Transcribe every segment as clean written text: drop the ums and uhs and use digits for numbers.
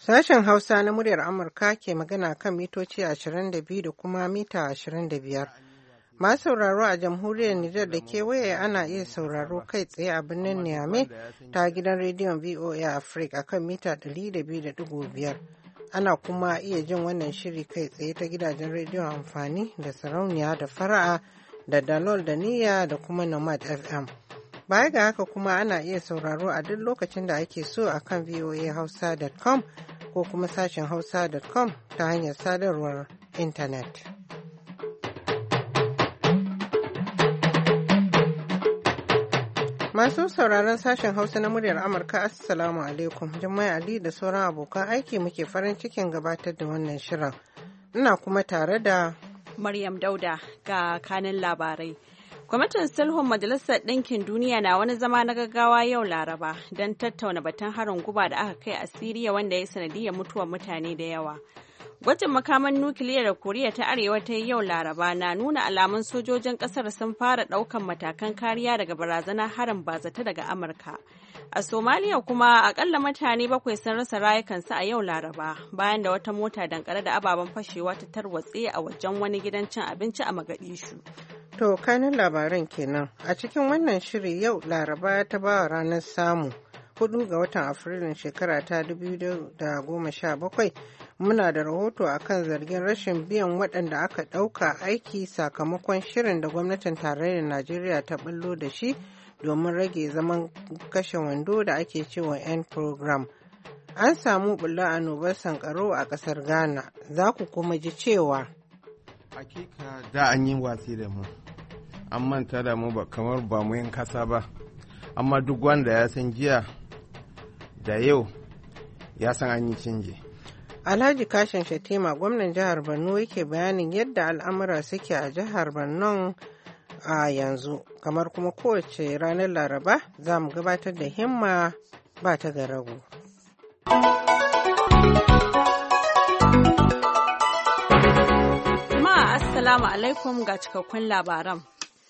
Sashen Hausa na muryar Amurka ke magana kan mitoci 22 da kuma mita 25. Masu sauraro a jamhuriyar Nijar da kewaye ana iya sauraro kai tsaye a birnin Niamey ta gidan rediyon VOA Africa kan mita 102.5. Ana kuma iya jin wannan shiri kai tsaye ta gidajen rediyon amfani da sarauniya da fara'a da dalol da niyya da kuma nomad FM. Baya ga haka kuma ana iya sauraro a duk lokacin da ake so a kan voahausa.com ko kuma sashen hausa.com ta hanyar sadarwar intanet. Masu sauraron sashen Hausa na muryar Amurka, Assalamu alaikum. Jummai Ali da sauran abokan aiki muke farin cikin gabatar da wannan shirin. Ina kuma tare da Maryam Dauda ga kanin labarai. Kwamitin Sulhun Majalisar Ɗinkin Duniya na wani zama na gaggawa yau Laraba don tattauna batun harin guba da aka kai a Siriya wanda ya sanadiyar mutuwar mutane da yawa. Gwajin makaman nukiliya da Koriya ta Arewa ta yi yau Laraba na nuna alamun sojojin ƙasar sun fara ɗaukan matakan kariya daga barazanar harin bazata daga Amurka. A Somaliya kuma akalla mutane 7 sun rasa rayukansu a yau Laraba bayan da wata mota dankare da ababen fashewa ta tarwatse a wajen wani gidan cin abinci a Mogadishu. To kanin labaran kenan. A cikin wannan shiri yau Laraba ta ba ranar samu 4 ga watan Afrilun shekara ta 2017 muna da rahoto akan zargin rashin biyan waɗanda aka ɗauka aiki sakamakon shirin da gwamnatin tarayyar Najeriya ta ɓullo da shi domin rage zaman kashe wando da ake cewa End Program. An samu ɓullar annobar sankarau a ƙasar Ghana. Za ku kuma ji cewa hakika da an yi watsi da mu, an manta da mu kamar ba mu yin kasa ba, amma duk wanda ya san jiya da yau ya san an yi canji. Alhaji Kashin Shatima gwamnan jihar Borno yake bayanin yadda al'amura suke a jihar Borno a yanzu. Kamar kuma kowace ranar Laraba za mu gabatar da himma ba ta ga rago. Assalamu alaikum ga cikakkun labaran.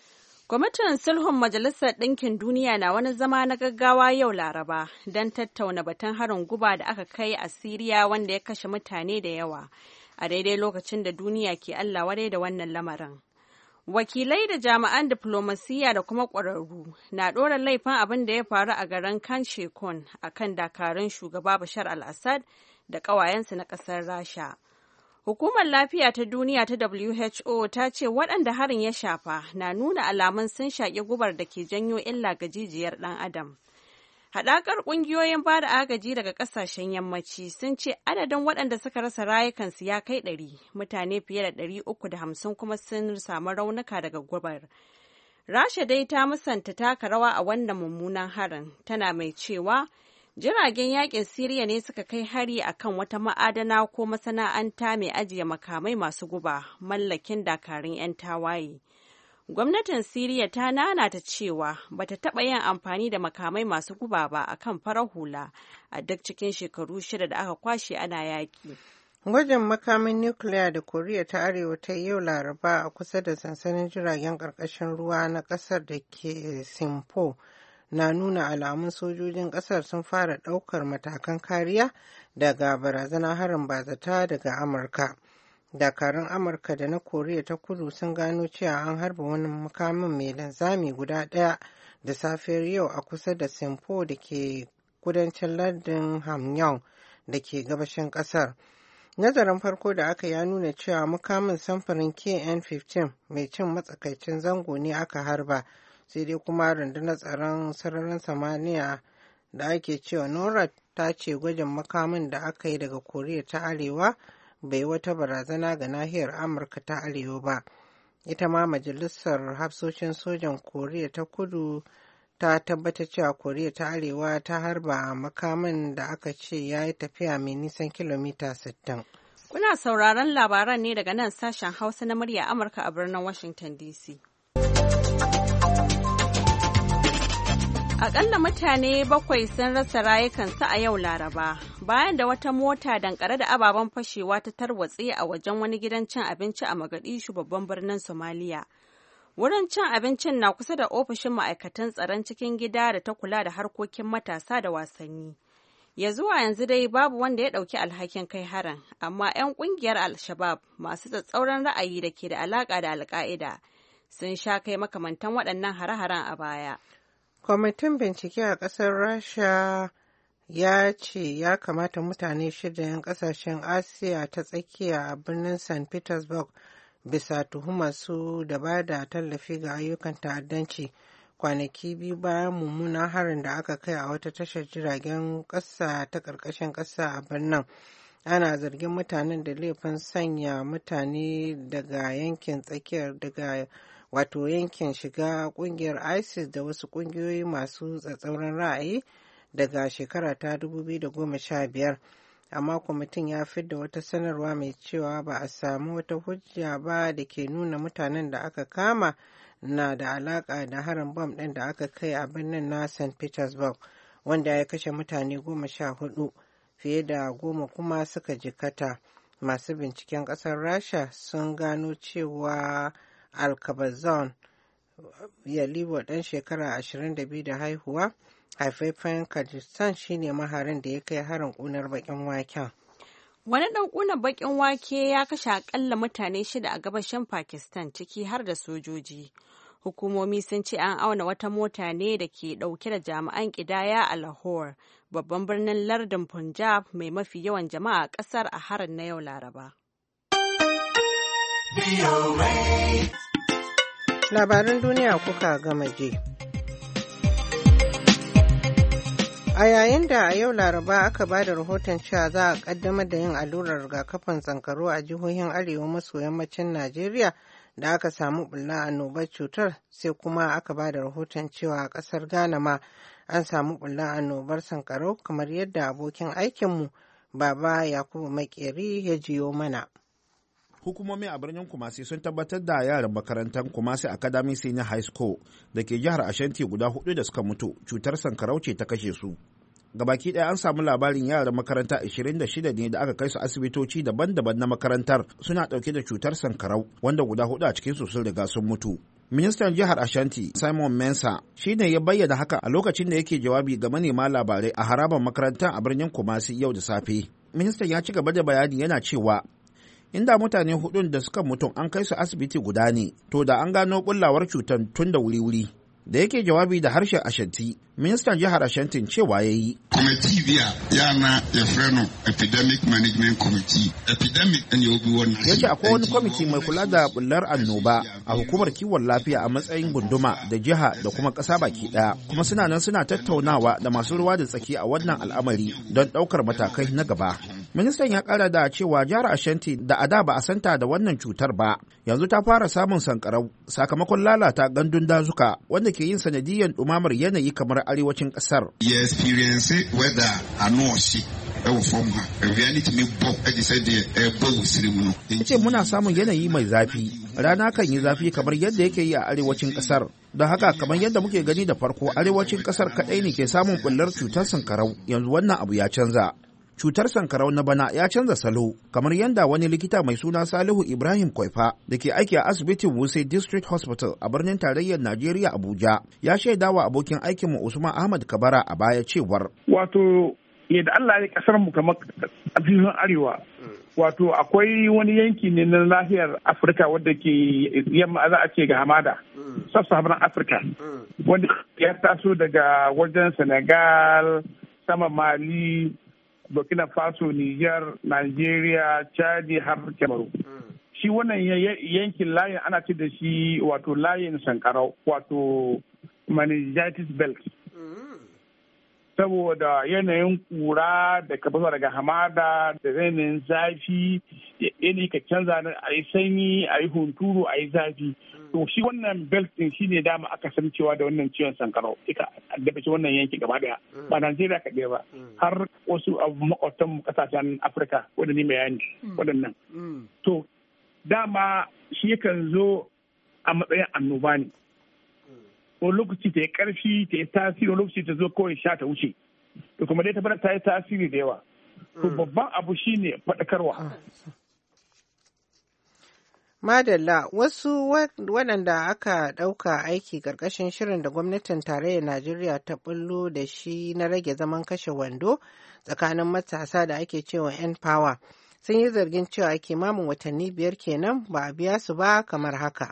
Kwamitin Sulhun Majalisar Ɗinkin Duniya na wani zama na gaggawa yau Laraba don tattauna batun harin guba da aka kai a Siriya wanda ya kashe mutane da yawa a daidai lokacin da duniya ke Allah wadai da wannan lamarin. Wakilai da jami'an diflomasiyya da kuma ƙwararru na ɗora laifin abin da ya faru a garin Khan Sheikhun a kan dakarun shugaba Bashar al-Assad da ƙawayensu na ƙasar Rasha. Hukumar Lafiya ta Duniya ta WHO ta ce waɗanda harin ya shafa na nuna alamun sun shaƙi gubar da ke janyo illa ga jijiyar ɗan adam. Haɗakar ƙungiyoyin ba da agaji daga ƙasashen yammaci sun ce adadin waɗanda suka rasa rayukansu ya kai 100, mutane fiye da 350 kuma sun samu raunuka daga gubar. Rasha dai ta musanta taka rawa a wannan mummunan harin, tana mai cewa jiragen yakin Siriya ne suka kai hari akan wata ma'adana ko masana'anta mai ajiye makamai masu guba mallakin dakarun 'yan tawaye. Gwamnatin Siriya ta nanata cewa bata taɓa yin amfani da makamai masu guba ba akan farar hula a duk cikin shekaru 6 da aka kwashe ana yaƙi. Gwajin makamin nukiliya da Koriya ta Arewa ta yau Laraba a kusa da sansanin jiragen ƙarƙashin ruwa na ƙasar da ke Sinpo na nuna alamun sojojin ƙasar sun fara ɗaukar matakan kariya daga barazanar harin bazata daga Amurka. Dakarun Amurka da na Koriya ta Kudu sun gano cewa an harba wani makamin mai linzami guda ɗaya da safiyar yau a kusa da Sinpo da ke kudancin lardin Hamgyong da ke gabashin ƙasar. Nazarin farko da aka ya nuna cewa makamin samfurin KN-15 mai cin matsakaicin zango ne aka harba. Sai dai kuma rundunar tsaron sararin samaniya da ake cewa NORAD ta ce gwajin makamin da aka yi daga Koriya ta Arewa bai wata barazana ga nahiyar Amurka ta Arewa ba. Ita ma Majalisar Hafsoshin Sojan Koriya ta Kudu ta tabbatar cewa Koriya ta Arewa ta harba makamin da aka ce ya yi tafiya mai nisan kilomita 60. Kuna sauraron labaran ne daga nan sashen Hausa na murya Amurka a birnin Washington DC. Akalla mutane 7 sun rasa rayukansu a yau Laraba bayan da wata mota dankare da ababen fashewa ta tarwatse a wajen wani gidan cin abinci a Mogadishu babban birnin Somaliya. Wurin cin abincin na kusa da ofishin ma'aikatan tsaron cikin gida da ta kula da harkokin matasa da wasanni. Ya zuwa yanzu dai babu wanda ya ɗauki alhakin kai harin, amma 'yan ƙungiyar Al-Shabab masu tsatsauran ra'ayi da ke da alaƙa da Al-Qaida sun sha kai makamantan waɗannan hare-haren a baya. Kwamitin bincike a ƙasar Rasha ya ce ya kamata mutane 6 'yan ƙasashen Asiya ta tsakiya a birnin St. Petersburg bisa tuhumar su da ba da tallafi ga ayyukan ta'addanci kwanaki 2 bayan mummunan harin da aka kai a wata tashar jiragen ƙasa ta ƙarƙashin ƙasa a birnin. Ana zargin mutanen da laifin sanya mutane daga yankin tsakiyar daga wato yankin shiga ƙungiyar ISIS da wasu ƙungiyoyi masu tsatsauran ra'ayi daga shekara ta 2015. Amma kwamitin ya fidda wata sanarwa mai cewa ba a samu wata hujja ba da ke nuna mutanen da aka kama na da alaƙa da harin bom ɗin da aka kai a birnin na St. Petersburg wanda ya kashe mutane 14, fiye da 10 kuma suka jikata. Masu binciken ƙasar Rasha sun gano cewa Alkabazon Yalibo ɗan shekara 22 da haihuwa haifafen Kajistan shine maharin da ya kai harin ƙunar baƙin waken. Wani ɗan ƙunar baƙin wake ya kashe akalla mutane 6 a gabashin Pakistan ciki har da sojoji. Hukumomi sun ce an auna wata mota ne da ke ɗauke da jami'an ƙidaya a Lahore, babban birnin lardin Punjab mai mafi yawan jama'a a ƙasar a harin na yau Laraba. Labaran duniya kuka gama je. A yayin da a yau Laraba aka ba da rahoton cewa za a kaddamar da yin allurar rigakafin sankaro a jihohin arewa maso yammacin Najeriya da aka samu bulla annobar cutar, sai kuma aka ba da rahoton cewa a ƙasar Ghana ma an samu bulla annobar sankarau kamar yadda abokin aikinmu Baba Yakubu Makeri ya jiyo mana. Hukumomi a birnin Kumasi sun tabbatar da yaran makarantar Kumasi Academy Senior High School da ke jihar Ashanti guda 4 da suka mutu cutar sankarau ce ta kashe su. Gabaki ɗaya an samu labarin yaran makaranta 26 ne da aka kai su asibitoci daban-daban na makarantar suna ɗauke da cutar sankarau wanda guda 4 a cikinsu sun riga sun mutu. Ministan jihar Ashanti Simon Mensa shi ne ya bayyana haka a lokacin da yake jawabi ga manema labarai a harabar makarantar a birnin Kumasi yau da safe. Ministan ya ci gaba da bayani yana cewa inda mutane 4 da suka mutu an kai su asibiti guda ne, to da an gano bullawar cutar tun da wuri-wuri. Da yake jawabi da harshen Ashanti, ministan jihar Ashanti cewa ya yi. Kwamiti biya yana ya freno epidemic management committee. Epidemic ɗin ya obi wannan. Ya ce akwai wani kwamiti mai kula da bullar annoba a hukumar kiwon lafiya a matsayin gunduma da jiha da kuma ƙasa baki ɗaya. Kuma suna nan suna tattaunawa da masu ruwa da tsaki a wannan al'amari don ɗaukar matakai na gaba. Ministan ya ƙara da cewa jihar Ashanti da a da ba a santa da wannan cutar ba, yanzu ta fara samun sankarau sakamakon lalata gandun dazuka wanda ke yin sanadiyyar ɗumamar yanayi kamar arewacin ƙasar. Ya experience weather a noshi ɛwɔ fam ha awia ne tumi bɔ ɛde sɛ deɛ ɛbɔ wɔ siri mu no. Ce muna samun yanayi mai zafi, rana kan yi zafi kamar yadda yake yi a arewacin ƙasar. Don haka kamar yadda muke gani da farko arewacin ƙasar kaɗai ne ke samun ɓullar cutar sankarau, yanzu wannan abu ya canza. Cutar sankarau na bana ya canza salo, kamar yadda wani likita mai suna Salihu Ibrahim Kwaifa da ke aiki a asibitin Wuse District Hospital a birnin tarayyar Najeriya Abuja ya shaida wa abokin aikinmu Usman Ahmad Kabara a baya cewar. Wato yadda Allah ya kasar mu kamar a arewa. Wato akwai wani yanki ne na nahiyar Afirka wadda ke yamma za a ce ga hamada, sub-Saharan Afirka, wanda ya taso daga wajen Senegal, sama Mali, Burkina Faso, Niger, Nigeria, Chadi har Kamaru. Shi wannan yankin layin ana ce da shi wato layin sankarau, wato meningitis belt. Saboda yanayin kura da ka fasa daga hamada da yanayin zafi, yanayi ka canza a yi sanyi, a yi hunturu, a yi zafi. To shi wannan belt din shi ne dama aka san cewa da wannan ciwon sankarau ika addabe shi wannan yanki gaba daya ba Najeriya kaɗai ba har wasu makwabtan kasashen Afirka waɗanda mai yani waɗannan. To dama shi yakan zo a matsayin annoba ne. Wani lokaci ta yi ƙarfi ta yi tasiri, wani lokaci ta zo kawai sha ta wuce. To kuma dai ta fara ta yi tasiri da yawa. To babban abu shine faɗakarwa. Madalla wasu waɗanda aka ɗauka aiki ƙarƙashin shirin da gwamnatin tarayyar Najeriya ta bullo da shi na rage zaman kashe wando tsakanin matasa da ake cewa 'yan power sun yi zargin cewa kimanin watanni 5 kenan ba a biya su ba kamar haka.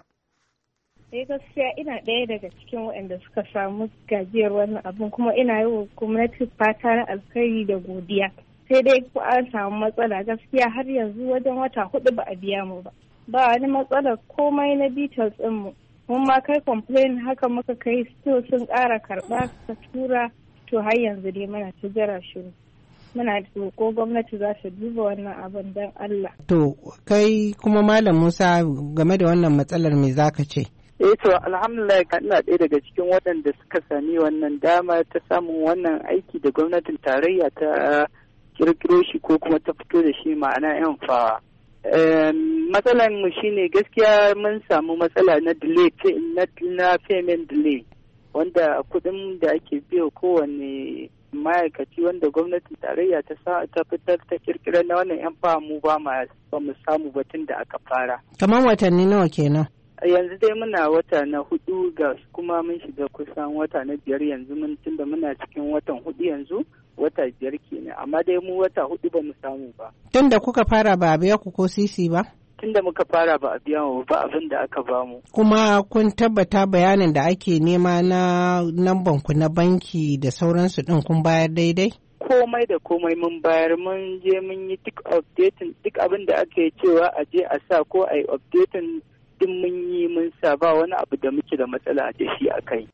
Gaskiya ina ɗaya daga cikin waɗanda suka samu gajiyar wannan abin kuma ina yi wa gwamnati fata na alkhairi da godiya. Sai dai ko an samu matsala gaskiya har yanzu wajen wata 4 ba a biya mu ba. Ba wani matsalar komai na details ɗinmu. Mun ma kai complain haka muka kai still sun ƙara karɓa ta tura to har yanzu dai muna ta jira shiru. Muna ko gwamnati za ta duba wannan abin don Allah. To kai kuma Malam Musa game da wannan matsalar me zaka ce? To alhamdulillah ina ɗaya daga cikin waɗanda suka sami wannan dama ta samun wannan aiki da gwamnatin tarayya ta kirkiro shi ko kuma ta fito da shi ma'ana yan fawa. Matsalan mu shine gaskiya mun samu matsala na delay na payment delay wanda kuɗin da ake biya kowane ma'aikaci wanda gwamnatin tarayya ta fitar ta kirkira na wannan yan fawa mu ba mu samu batun da aka fara. Kamar watanni nawa kenan? Yanzu dai muna wata na 4 ga kuma mun shiga kusan wata na 5 yanzu tunda muna cikin watan 4 yanzu wata 5 kenan amma dai mu wata 4 ba mu samu ba. Tunda kuka fara ba a biya ku ko sisi ba? Tunda muka fara ba a biya mu ba abin da aka ba mu. Kuma kun tabbata bayanin da ake nema na namban ku na banki da sauransu din kun bayar daidai? Komai da komai mun bayar mun je mun yi duk updating duk abin da ake cewa a je a sa ko a yi updating din mun yi mun sa ba wani abu da muke da matsala da shi a kai.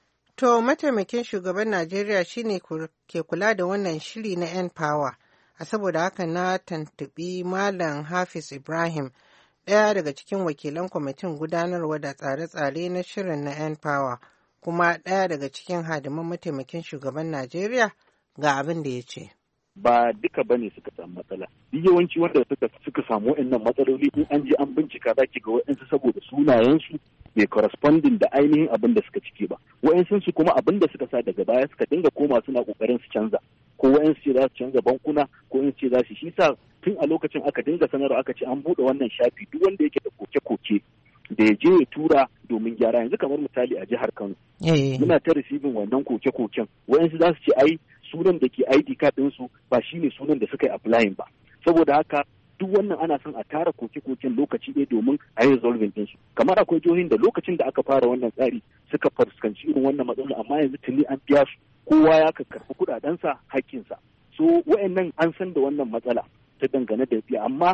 To mataimakin shugaban Najeriya shine ke kula da wannan shiri na 'yan power. A saboda haka na tantabi Malam Hafiz Ibrahim ɗaya daga cikin wakilan kwamitin gudanarwa da tsare-tsare na shirin na 'yan power kuma ɗaya daga cikin hadiman mataimakin shugaban Najeriya ga abin da ya ce. Ba duka bane suka samu matsala. Yawanci wanda suka samu waɗannan matsaloli in an je an bincika za ki ga waɗansu saboda sunayensu bai corresponding da ainihin abin da suka cike ba. Waɗansu su kuma abin da suka sa daga baya suka dinga koma suna kokarin su canza. Ko waɗansu ce za su canza bankuna ko in ce za su shi sa tun a lokacin aka dinga sanarwa aka ce an buɗe wannan shafi duk wanda yake da koke-koke da ya je ya tura domin gyara yanzu kamar misali a jihar Kano. Muna ta receiving wannan koke-koken. Waɗansu za su ce ai sunan da ke ID card ɗinsu ba shi ne sunan da suka yi applying ba. Saboda haka duk wannan ana son a tara koke-koken lokaci ɗaya domin a yi resolving ɗinsu. Kamar akwai jihohin da lokacin da aka fara wannan tsari suka fuskanci irin wannan matsala amma yanzu tuni an biya su kowa ya karɓi kuɗaɗensa hakkinsa. So wa'annan an san da wannan matsala ta dangane da biya amma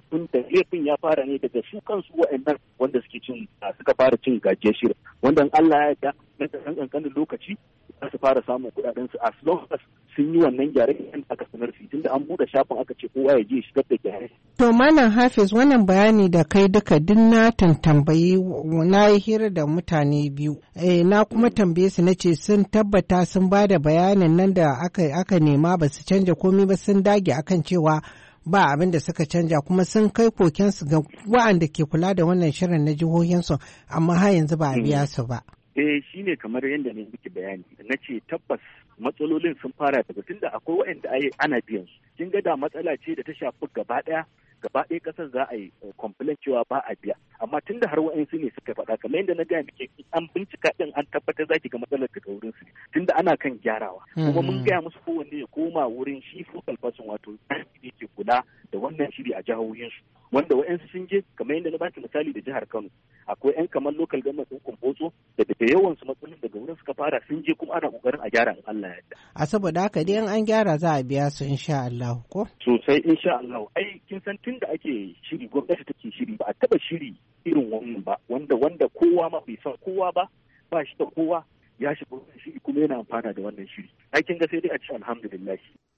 laifin ya fara ne daga su kansu wa'annan wanda suka fara cin gajiyar shirin wanda Allah ya yarda na ɗan ƙanƙanin lokaci za su fara samun kuɗaɗen su as long as sun yi wannan gyare da aka sanar su tunda an buɗe shafin aka ce kowa ya je shigar da gyare. To Malam Hafiz wannan bayani da kai duka duk na tambayi na yi hira da mutane biyu. Na kuma tambaye su na ce sun tabbata sun ba da bayanin nan da aka nema ba su canja komai ba sun dage akan cewa ba abin da suka canja kuma sun kai kokensu ga wa'anda ke kula da wannan shirin na jihohinsu amma har yanzu ba a biya su ba. Shi ne kamar yadda ne miki bayani na ce tabbas matsalolin sun fara daga tunda akwai waɗanda ana biyan su kin ga da matsala ce da ta shafi gaba ɗaya ƙasar za a yi complain cewa ba a biya amma tunda har waɗansu ne suka faɗa kamar yadda na gaya miki an bincika ɗin an tabbatar zaki ga matsalar daga wurin su tunda ana kan gyarawa kuma mun gaya musu kowanne ya koma wurin shi focal person wato ne ke kula da wannan shiri a jihohinsu wanda waɗansu sun je kamar yadda na baki misali da jihar Kano akwai 'yan kamar local government ɗin Kumbotso da yawan su matsalolin daga wurin suka fara sun je kuma ana kokarin a gyara in Allah ya yarda. A saboda haka dai an gyara za a biya su insha Allah ko? Sosai insha Allah. Ai kin san tun da ake shiri gwamnati take shiri ba a taba shiri irin wannan ba wanda kowa ma bai san kowa ba shi da kowa ya shiga wannan shiri kuma yana amfana da wannan shiri. Ai kin ga sai dai a ce alhamdulillah.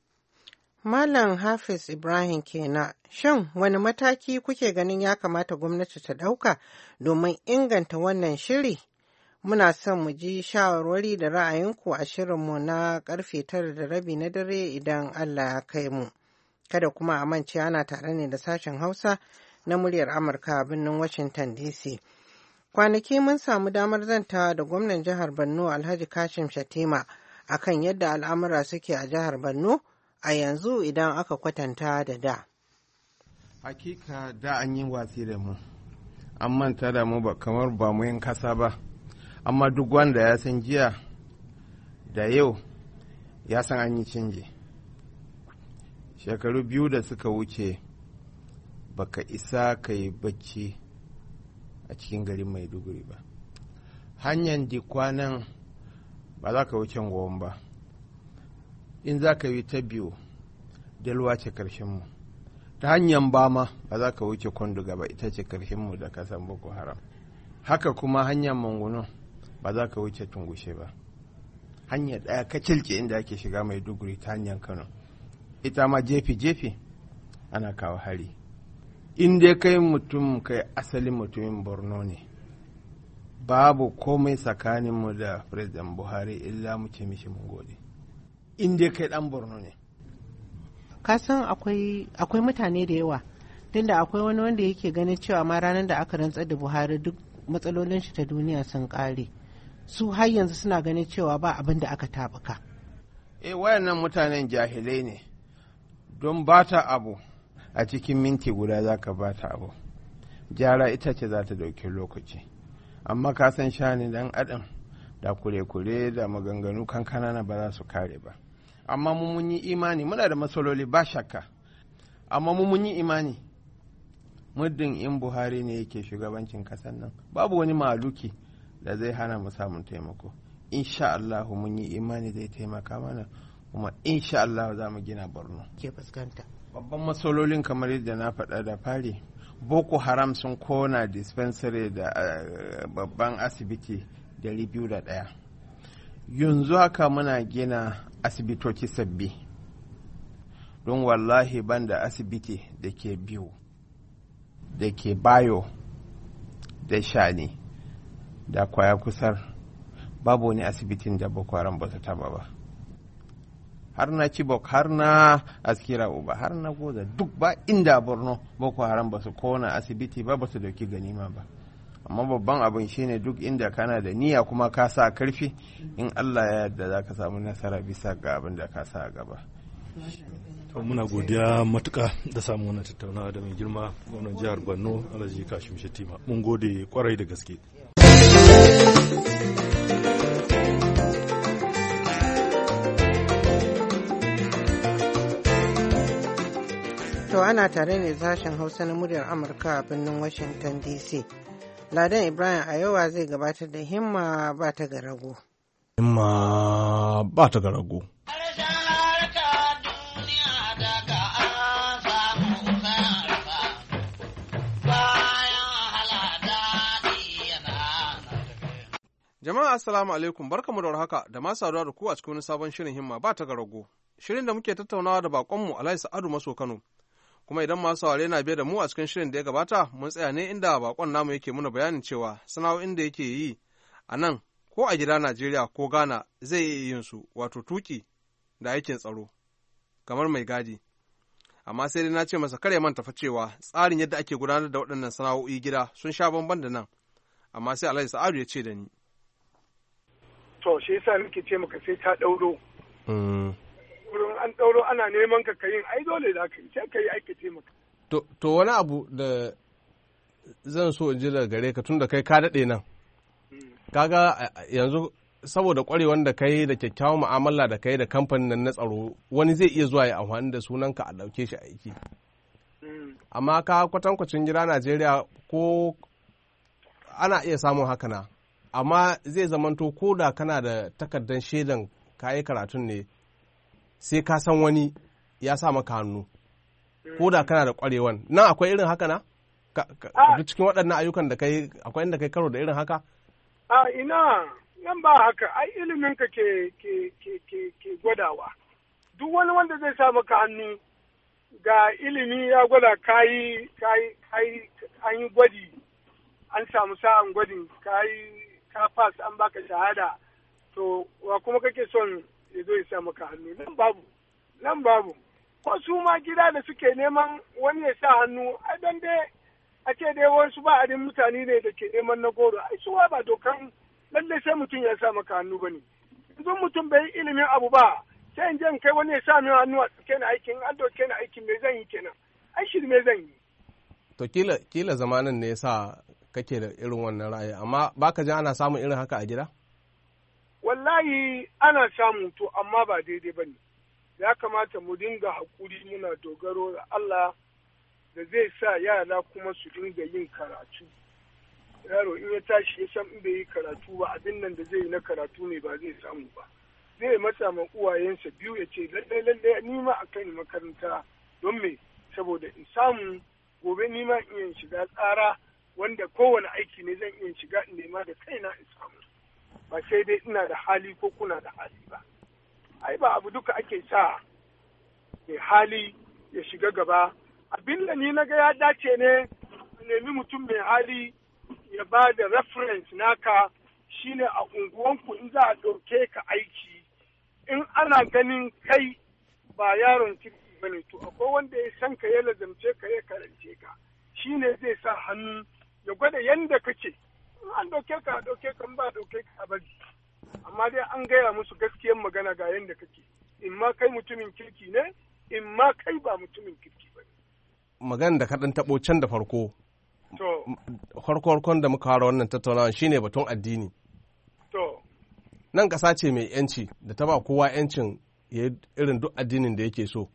Malam Hafiz Ibrahim kenan. Shin wani mataki kuke ganin ya kamata gwamnati ta ɗauka domin inganta wannan shiri? Muna son mu ji shawarwari da ra'ayinku a shirinmu na karfe 9:30 na dare idan Allah ya kai mu. Kada kuma a mance ana tare ne da sashen Hausa na muryar Amurka a birnin Washington DC. Kwanaki mun samu damar zantawa da gwamnan jihar Borno Alhaji Kashim Shatima akan yadda al'amura suke a jihar Borno a yanzu idan aka kwatanta da da. Hakika da an yi watsi da mu, an manta da mu ba kamar ba mu yin kasa ba. Amma duk wanda ya san jiya da yau ya san an yi canji. Shekaru 2 da suka wuce baka isa ka yi bacci a cikin garin Maiduguri ba. Hanyar Dikwanan ba za ka wuce Gowon ba. In za ka yi ta biyu, Dalwa ce karshenmu. Ta hanyar Bama ba za ka wuce Kwanduga ba, ita ce karshenmu da kasan Boko Haram. Haka kuma hanyar Manguno ba za ka wuce Tungushe ba. Hanyar ɗaya kacilce inda ake shiga Maiduguri ta hanyar Kano. Ita ma jefi-jefi ana kawo hari. In dai kai mutum kai asalin mutumin Borno ne, babu komai tsakaninmu da President Buhari illa mu ce mishi mun gode. In dai kai ɗan Borno ne. Ka san akwai mutane da yawa, tunda akwai wani wanda yake ganin cewa ma ranar da aka rantsar da Buhari duk matsalolin shi ta duniya sun ƙare. Su har yanzu suna ganin cewa ba abin da aka taɓuka. Wayannan mutanen jahilai ne. Don bata abu a cikin minti guda za ka bata abu. Jara ita ce za ta dauki lokaci. Amma ka san shani dan adam da kure-kure da maganganu kankana ba za su kare ba. Amma mun yi imani, muna da matsaloli ba shakka. Amma mun yi imani, muddin in Buhari ne yake shugabancin kasan nan, babu wani maluki da zai hana mu samun taimako. Insha Allah mun yi imani zai taimaka mana, kuma insha Allah za mu gina Borno. Ke fuskanta. Babban matsalolin kamar yadda na faɗa da fari, Boko Haram sun kona dispensary da babban asibiti 201. Yanzu haka muna gina asibitoci sabbi. Don wallahi banda asibiti da ke Biyu, da ke Bayo, da Shani, da Kwaya Kusar, babu wani asibitin da Boko Haram ba su taba ba. Har na Chibok, har na Askira Uba, har na Goza, duk ba inda Borno Boko Haram ba su kona asibiti ba, ba su dauki ganima ba. Amma babban abin shine duk inda kana da niyya kuma ka sa karfi, in Allah ya yarda za ka samu nasara bisa ga abin da ka sa a gaba. To muna godiya matuka da samun wannan tattaunawa da mai girma gwamnan jihar Borno Alhaji Kashim Shettima. Mun gode kwarai da gaske. To ana tare ne sashen Hausa na muryar Amurka a birnin Washington DC. Ladan Ibrahim a yawa zai gabatar da himma ba ta ga rago. Himma ba ta ga rago. Jama'a assalamu alaikum, barkamu da warhaka da ma saduwa da ku a cikin wani sabon shirin himma ba ta ga rago. Shirin da muke tattaunawa da bakonmu Alhaji Sa'adu Maso Kano. Kuma idan masu saurare na biye da mu a cikin shirin da ya gabata, mun tsaya ne inda bakon namu yake muna bayanin cewa sana'o'in da yake yi a nan ko a gida Najeriya ko Ghana zai iya yin su, wato tuki da aikin tsaro kamar mai gadi. Amma sai dai na ce masa kare manta fa cewa tsarin yadda ake gudanar da waɗannan sana'o'i gida sun sha bamban da nan. Amma sai Alhaji Sa'adu ya ce da ni. To shi yasa nake ce maka sai ta ɗauro. Wurin an ɗauro ana neman ka yin ai dole za ka yi sai ka yi aikace maka. To wani abu da zan so in ji daga gare ka tun da kai ka daɗe nan. Kaga yanzu saboda ƙwarewan da kai da kyakkyawan mu'amala da kai da kamfanin nan na tsaro wani zai iya zuwa ya amfani da sunanka a ɗauke shi aiki. Amma ka kwatankwacin gida Najeriya ko ana iya samun haka na. Amma zai zamanto ko da kana da takardar shaidan kayi karatun ne sai ka san wani ya sa maka hannu ko da kana da ƙwarewan nan akwai irin haka na duk cikin waɗannan ayyukan da kai akwai inda kai karo da irin haka ina nan ba haka ai ilimin ka ke gwadawa duk wani wanda zai sa maka hannu ga ilimi ya gwada kayi an yi gwadi an samu sa'an gwadin kayi ka pass an baka shahada to wa kuma kake son ya zo ya sa maka hannu nan babu ko su ma gida da suke neman wani ya sa hannu ai dan dai a ce dai wasu ba adin mutane ne da ke neman na goro ai suwa ba dokan lalle sai mutum ya sa maka hannu bane idan mutum bai ilimin abu ba sai in je kai wani ya sa min hannu a tsake na aikin an doke na aikin me zan yi kenan ai shi me zan yi to kila zamanin ne yasa kake da irin wannan ra'ayi, amma baka ji ana samun irin haka a gida? Wallahi ana samu to amma ba daidai ba ne. Ya kamata mu dinga haƙuri muna dogaro da Allah da zai sa yara kuma su dinga yin karatu. Yaro in ya tashi ya san in bai yi karatu ba abin nan da zai yi na karatu ne ba zai samu ba. Zai matsa ma uwayensa biyu ya ce lallai ni ma a kai makaranta don me saboda in samu gobe ni ma in shiga tsara wanda kowane aiki ne zan iya shiga in nema da kaina in samu. Ba sai dai ina da hali ko kuna da hali ba. Ai ba abu duka ake sa mai hali ya shiga gaba. Abin da ni na ga ya dace ne nemi mutum mai hali ya ba da reference naka shine a unguwanku in za a ɗauke ka aiki in ana ganin kai ba yaron kirki ba ne to akwai wanda ya san ka ya lazamce ka ya karance ka shine zai sa hannu ya gwada yanda kake in an ɗauke ka in ba ɗauke ka a bari amma dai an gaya musu gaskiyar magana ga yanda kake in ma kai mutumin kirki ne in ma kai ba mutumin kirki ba ne. Magana da kaɗan taɓo can da farko. Farkon da muka fara wannan tattaunawa shine batun addini. Nan ƙasa ce mai ‘yanci da ta ba kowa ‘yancin ya irin duk addinin da yake so.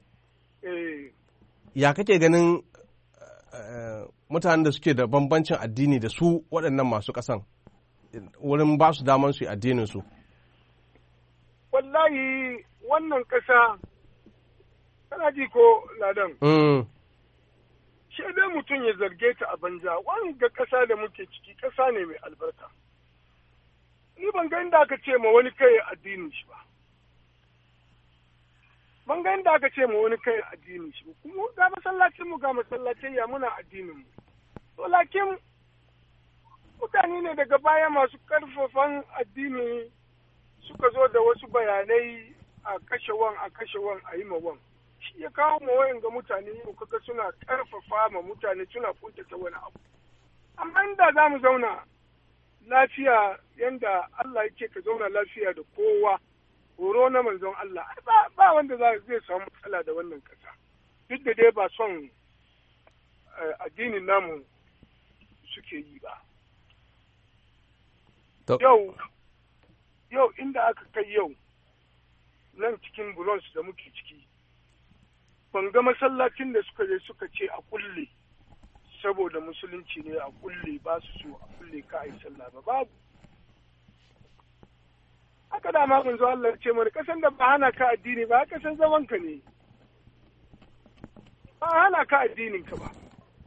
Ya kake ganin mutanen da suke da bambancin addini da su waɗannan masu ƙasan wurin ba su daman su yi addininsu? Wallahi wannan ƙasa, kana ji ko Ladan? Shi dai mutum ya zarge ta a banza, wani ga ƙasa da muke ciki ƙasa ne mai albarka. Ni ban ga inda aka ce ma wani kai addinin shi ba. Ban ga inda aka ce ma wani kai addinin shi ba. Kuma ga masallacin mu ga masallacin ya muna addinin mu. To lakin mutane ne daga baya masu karfafan addini suka zo da wasu bayanai a kashe wan a yi ma wan. Shi ya kawo ma wayan ga mutane yau kaga suna karfafa ma mutane suna kuntata wani abu. Amma inda za mu zauna lafiya yanda Allah yake ka zauna lafiya da kowa horo na manzon Allah ba wanda zai samu matsala da wannan kasa duk da dai ba son addinin namu suke yi ba. Yau inda aka kai yau nan cikin Bulons da muke ciki ban ga masallacin da suka je suka ce a kulle saboda musulunci ne a kulle ba su so a kulle ka a yi sallah ba babu. Haka da ma manzo Allah ce mana kasan da ba hana ka addini ba kasan zaman ka ne. Ba hana ka addinin ka ba.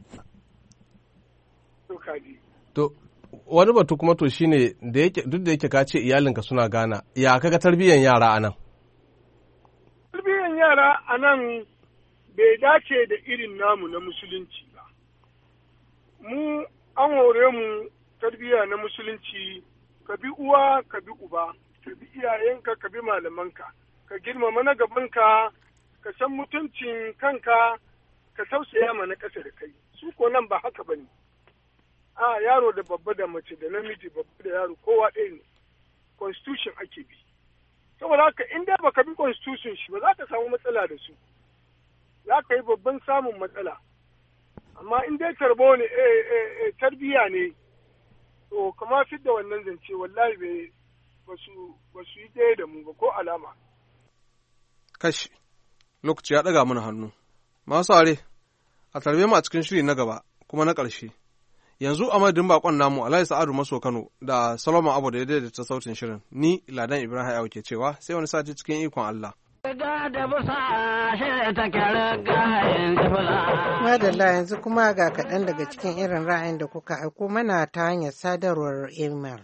To kaji. To wani batu kuma to shine da yake duk da yake ka ce iyalinka suna Ghana, ya kaga tarbiyyar yara anan? Tarbiyyar yara anan bai dace da irin namu na musulunci ba. Mu an hore mu tarbiyya na musulunci, ka bi uwa ka bi uba, ka bi iyayenka ka bi malamanka, ka girmama na gabanka, ka san mutuncin kanka, ka tausaya ma na ƙasa da kai. Su ko nan ba haka bane. A yaro da babba da mace da namiji babba da yaro kowa ɗaya ne. Constitution ake bi. Saboda haka in dai baka bi constitution shi ba za ka samu matsala da su. Za ka yi babban samun matsala. Amma in dai tarbo ne tarbiya ne to kama fit da wannan zance wallahi ba su yi ɗaya da mu ba ko alama. Kashi lokaci ya ɗaga mana hannu. Masu are a tarbe mu a cikin shiri na gaba kuma na ƙarshe. Yanzu a madadin bakon namu Alhaji Sa'adu Maso Kano da Solomon Abu da ya daidaita sautin shirin ni Ladan Ibrahim Ayo ke cewa sai wani sati cikin ikon Allah. Madalla yanzu kuma ga kaɗan daga cikin irin ra'ayin da kuka aiko mana ta hanyar sadarwar email.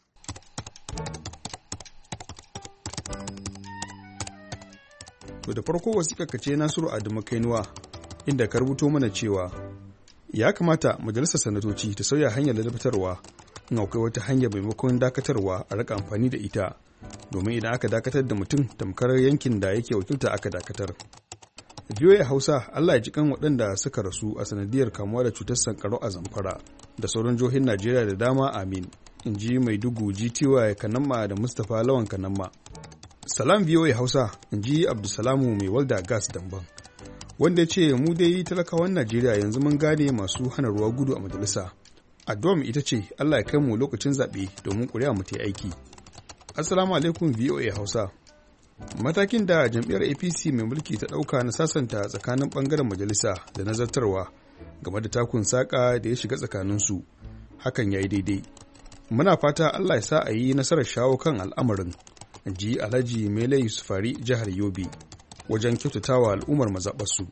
To da farko wasiƙa ce Nasiru Adamu Kainuwa inda ka rubuto mana cewa ya kamata majalisar sanatoci ta sauya hanyar ladabtarwa in akwai wata hanyar maimakon dakatarwa a rika amfani da ita domin idan aka dakatar da mutum tamkar yankin da yake wakilta aka dakatar. VOA Hausa Allah ya ji kan waɗanda suka rasu a sanadiyar kamuwa da cutar sankarau a Zamfara da sauran jihohin Najeriya da dama amin, in ji Maidugu GTY Kanamma da Mustapha Lawan Kanamma. Salam VOA Hausa, in ji Abdulsalamu mai walda gas Damban. Wanda ya ce mu dai talakawan Najeriya yanzu mun gane masu hana ruwa gudu a majalisa. addu'a mu ita ce Allah ya kai mu lokacin zaɓe domin ƙuri'a mu ta yi aiki. Assalamu alaikum VOA Hausa. Matakin da jam'iyyar APC mai mulki ta ɗauka na sasanta tsakanin ɓangaren majalisa da nazartarwa game da takun saƙa da ya shiga tsakaninsu, hakan ya yi daidai. Muna fata Allah ya sa a yi nasarar shawo kan al'amarin, ji Alhaji Mele Yusufari jihar Yobe, wajen kyautatawa al'ummar mazaɓarsu.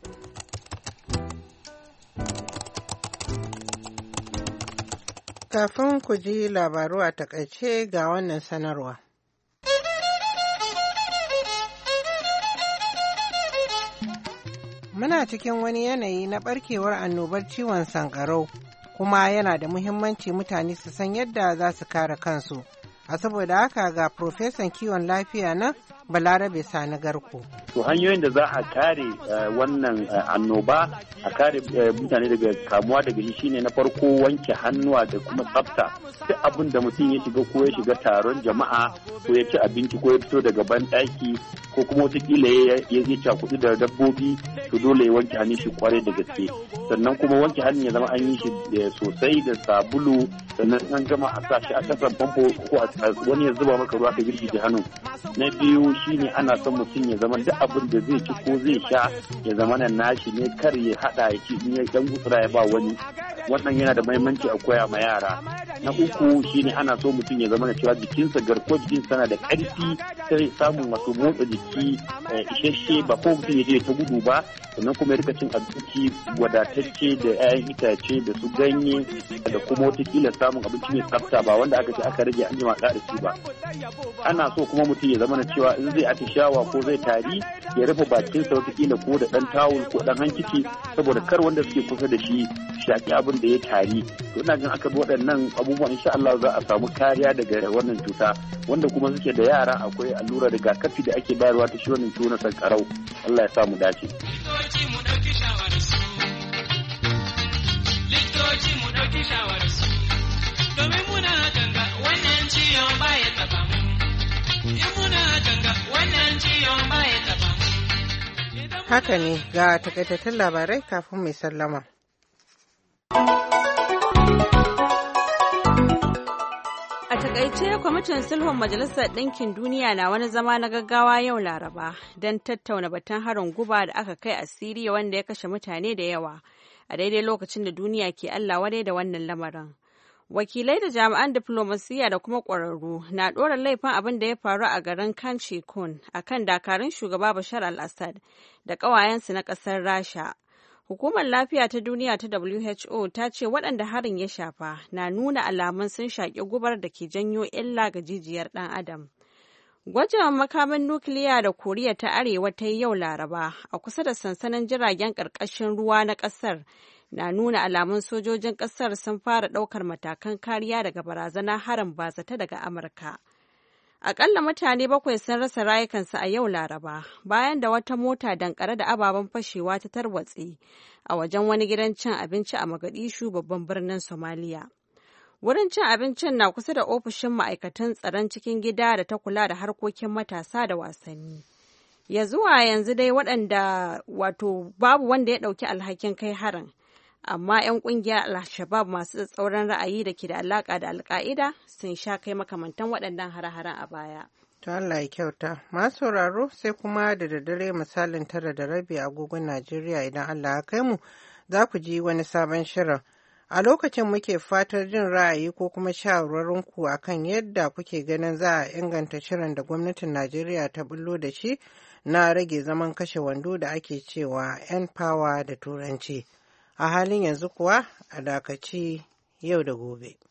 Kafin ku ji labaru a takaice ga wannan sanarwa. Muna cikin wani yanayi na barkewar annobar ciwon sankarau, kuma yana da muhimmanci mutane su san yadda za su kare kansu. A saboda haka ga Profesan kiwon lafiya na Balarabe Sani Garko. To hanyoyin da za a kare wannan annoba, a kare mutane daga kamuwa daga shi shine na farko wanke hannuwa da kuma tsafta. Duk abin da mutum ya shiga ko ya shiga taron jama'a ko ya ci abinci ko ya fito daga banɗaki ko kuma wataƙila ya cakuɗu da dabbobi, to dole ya wanke hannun shi kwarai da gaske. Sannan kuma wanke hannun ya zama an yi shi sosai da sabulu, sannan an gama a sa shi a ƙasan famfo ko wani ya zuba maka ruwa ka girgije hannu. Na biyu shine ana son mutum ya zama duk abin da zai ci ko zai sha ya zama nan nashi ne, kar ya hada ya ci in ya dan gutsura ya ba wani. Wannan yana da muhimmanci a koya ma yara. Na uku shine ana so mutum ya zama da cewa jikinsa, garkuwar jikinsa na da ƙarfi, sai samun wato motsa jiki isasshe, ba ko mutum ya je ta gudu ba. Sannan kuma ya rika cin abinci wadatacce da 'ya'yan itace da su ganye da kuma watakila samun abinci mai tsafta, ba wanda aka ce aka rage an jima da shi ba. Ana so kuma mutum ya zama na cewa in zai atishawa ko zai tari ya rufe bakinsa watakila ko da ɗan tawul ko ɗan hankici, saboda kar wanda suke kusa da shi shaki abin da ya tari. To ina jin aka bi waɗannan abubuwan insha Allah za a samu kariya daga wannan cuta. Wanda kuma suke da yara akwai allura rigakafi da ake bayarwa ta shi wannan ciwo na sankarau. Allah ya sa mu dace. Likitoci mu ɗauki shawararsu domin muna ganga wannan ciwon baya taɓa mu. Haka ne, ga takaitattun labarai kafin mai sallama. A takaice, kwamitin sulhun Majalisar Ɗinkin Duniya na wani zama na gaggawa yau Laraba don tattauna batun harin guba da aka kai a Siriya wanda ya kashe mutane da yawa, a daidai lokacin da duniya ke Allah wadai da wannan lamarin. Wakilai da jami'an diflomasiyya da kuma ƙwararru na ɗora laifin abin da ya faru a garin Khan Sheikhoun a kan dakarun shugaba Bashar al-Assad da ƙawayensu na ƙasar Rasha. Hukumar Lafiya ta Duniya ta WHO ta ce waɗanda harin ya shafa na nuna alamun sun shaƙi gubar da ke janyo illa ga jijiyar ɗan adam. Gwajin makamin nukiliya da Koriya ta Arewa ta yi yau Laraba a kusa da sansanin jiragen ƙarƙashin ruwa na ƙasar na nuna alamun sojojin ƙasar sun fara ɗaukar matakan kariya daga barazanar harin bazata daga Amurka. Aƙalla mutane 7 sun rasa rayukansu a yau Laraba bayan da wata mota dankare da ababen fashewa ta tarwatse a wajen wani gidan cin abinci a Mogadishu, babban birnin Somaliya. Wurin cin abincin na kusa da ofishin ma'aikatan tsaron cikin gida da ta kula da harkokin matasa da wasanni. Ya zuwa yanzu dai babu wanda ya ɗauki alhakin kai harin. Amma 'yan kungiyar Al-Shabaab masu tsauran ra'ayi da ke da alaka da Al-Qaida sun sha kai makamantan waɗannan hare-haren a baya. To Allah ya kyauta. Masu sauraro sai kuma da daddare misalin 9:30 agogon Najeriya idan Allah ya kai mu za ku ji wani sabon shirin. A lokacin muke fatar jin ra'ayi ko kuma shawarwarinku akan yadda kuke ganin za a inganta shirin da gwamnatin Najeriya ta bullo da shi na rage zaman kashe wando da ake cewa 'yan power da turanci. A halin yanzu kuwa a dakaci yau da gobe.